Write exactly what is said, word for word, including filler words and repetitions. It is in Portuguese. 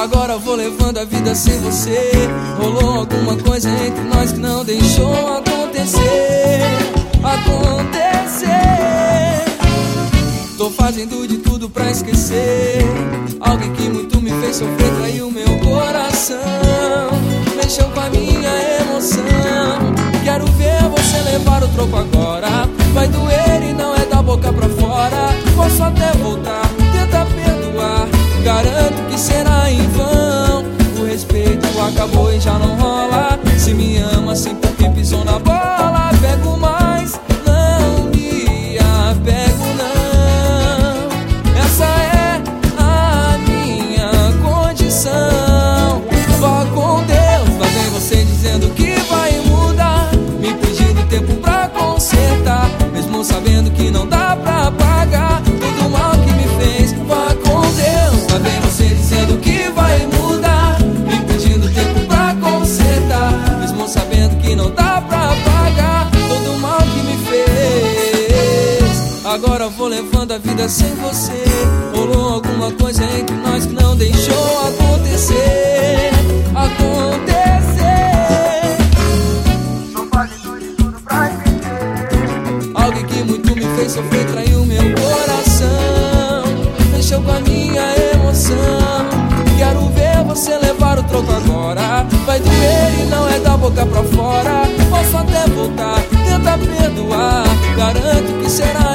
Agora vou levando a vida sem você. Rolou alguma coisa entre nós que não deixou acontecer. Acontecer. Tô fazendo de tudo pra esquecer alguém que muito me fez sofrer, traiu meu coração, mexeu com a minha emoção. Quero ver você levar o troco agora. Vai doer e não é da boca pra fora. Posso até voltar, tenta perdoar, garanto que será em vão. O respeito acabou e já não rola. Se me ama assim porque pisou na bola. Pego mais, não me apego não. Essa é a minha condição. Vá com Deus, lá vem você dizendo que vai mudar, me pedindo tempo pra consertar, mesmo sabendo que não dá pra pagar todo o mal que me fez. Vá com Deus, lá vem você dizendo que vai mudar, me pedindo tempo pra consertar, mesmo sabendo que não dá pra pagar todo o mal que me fez. Agora vou levando a vida sem você. Rolou alguma coisa entre nós que não deixou acontecer. Acontecer. Tô fazendo de tudo pra esquecer Alguém que muito me fez sofrer, traiu meu coração, mexeu com a minha emoção. Quero ver você levar o troco agora. Vai doer e não é da boca pra fora. Posso até voltar, tenta perdoar, garanto que será